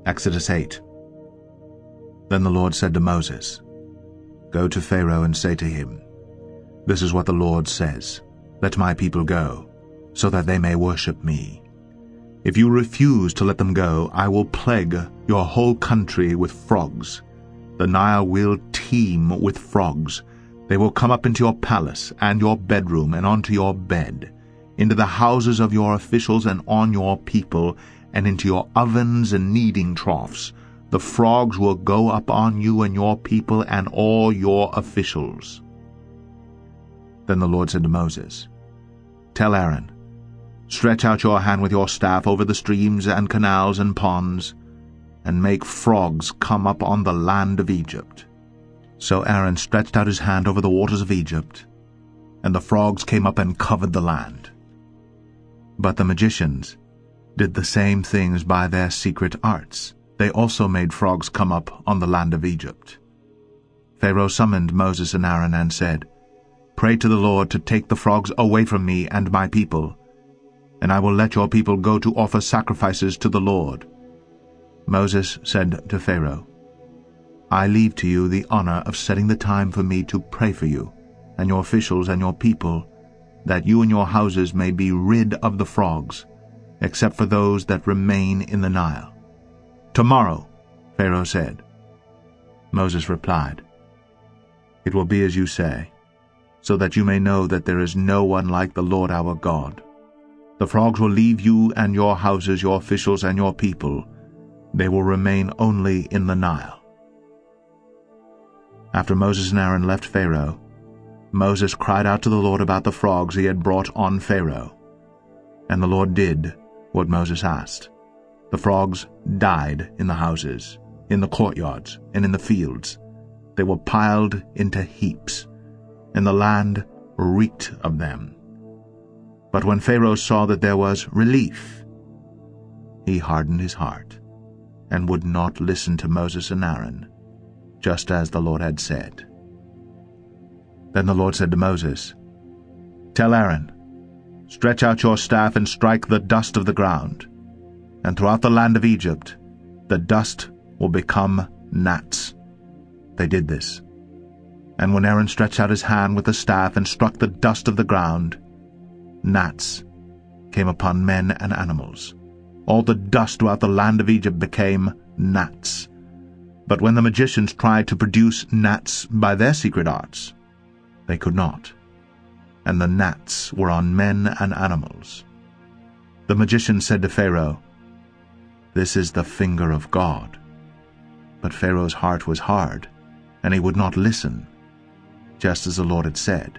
Exodus 8. Then the Lord said to Moses, "Go to Pharaoh and say to him, 'This is what the Lord says, Let my people go, so that they may worship me. If you refuse to let them go, I will plague your whole country with frogs. The Nile will teem with frogs. They will come up into your palace and your bedroom and onto your bed, into the houses of your officials and on your people, and into your ovens and kneading troughs. The frogs will go up on you and your people and all your officials.'" Then the Lord said to Moses, "Tell Aaron, stretch out your hand with your staff over the streams and canals and ponds, and make frogs come up on the land of Egypt." So Aaron stretched out his hand over the waters of Egypt, and the frogs came up and covered the land. But the magicians did the same things by their secret arts. They also made frogs come up on the land of Egypt. Pharaoh summoned Moses and Aaron and said, "Pray to the Lord to take the frogs away from me and my people, and I will let your people go to offer sacrifices to the Lord." Moses said to Pharaoh, "I leave to you the honor of setting the time for me to pray for you, and your officials and your people, that you and your houses may be rid of the frogs, except for those that remain in the Nile." "Tomorrow," Pharaoh said. Moses replied, "It will be as you say, so that you may know that there is no one like the Lord our God. The frogs will leave you and your houses, your officials and your people. They will remain only in the Nile." After Moses and Aaron left Pharaoh, Moses cried out to the Lord about the frogs he had brought on Pharaoh. And the Lord did what Moses asked. The frogs died in the houses, in the courtyards, and in the fields. They were piled into heaps, and the land reeked of them. But when Pharaoh saw that there was relief, he hardened his heart, and would not listen to Moses and Aaron, just as the Lord had said. Then the Lord said to Moses, "Tell Aaron, stretch out your staff and strike the dust of the ground, and throughout the land of Egypt the dust will become gnats." They did this. And when Aaron stretched out his hand with the staff and struck the dust of the ground, gnats came upon men and animals. All the dust throughout the land of Egypt became gnats. But when the magicians tried to produce gnats by their secret arts, they could not, and the gnats were on men and animals. The magician said to Pharaoh, "This is the finger of God." But Pharaoh's heart was hard, and he would not listen, just as the Lord had said.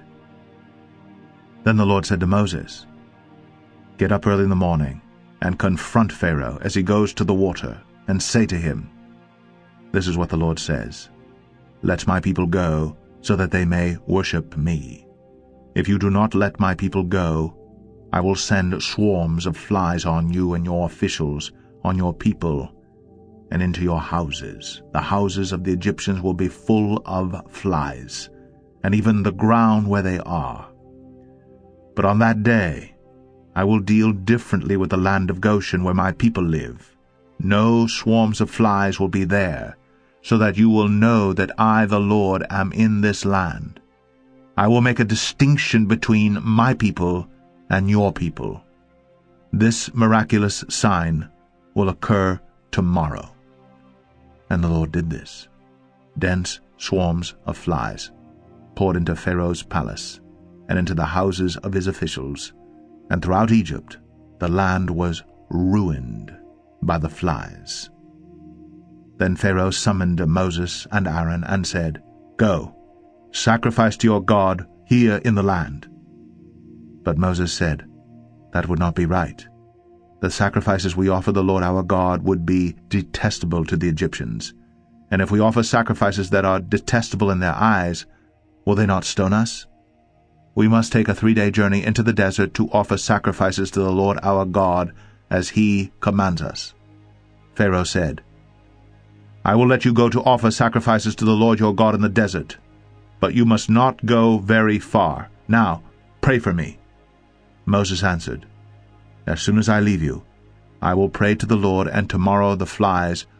Then the Lord said to Moses, "Get up early in the morning, and confront Pharaoh as he goes to the water, and say to him, 'This is what the Lord says, Let my people go, so that they may worship me. If you do not let my people go, I will send swarms of flies on you and your officials, on your people, and into your houses. The houses of the Egyptians will be full of flies, and even the ground where they are. But on that day I will deal differently with the land of Goshen, where my people live. No swarms of flies will be there, so that you will know that I, the Lord, am in this land. I will make a distinction between my people and your people. This miraculous sign will occur tomorrow." And the Lord did this. Dense swarms of flies poured into Pharaoh's palace and into the houses of his officials, and throughout Egypt the land was ruined by the flies. Then Pharaoh summoned Moses and Aaron and said, "Go, sacrifice to your God here in the land." But Moses said, "That would not be right. The sacrifices we offer the Lord our God would be detestable to the Egyptians. And if we offer sacrifices that are detestable in their eyes, will they not stone us? We must take a 3-day journey into the desert to offer sacrifices to the Lord our God as he commands us." Pharaoh said, "I will let you go to offer sacrifices to the Lord your God in the desert, but you must not go very far. Now, pray for me." Moses answered, "As soon as I leave you, I will pray to the Lord, and tomorrow the flies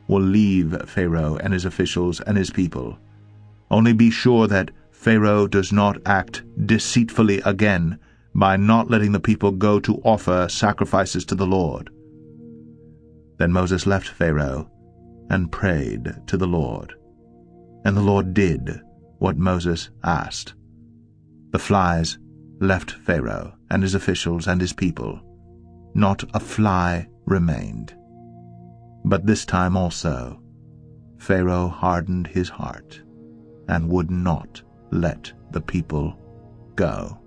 will leave Pharaoh and his officials and his people. Only be sure that Pharaoh does not act deceitfully again by not letting the people go to offer sacrifices to the Lord." Then Moses left Pharaoh and prayed to the Lord. And the Lord did what Moses asked. The flies left Pharaoh and his officials and his people. Not a fly remained. But this time also Pharaoh hardened his heart and would not let the people go.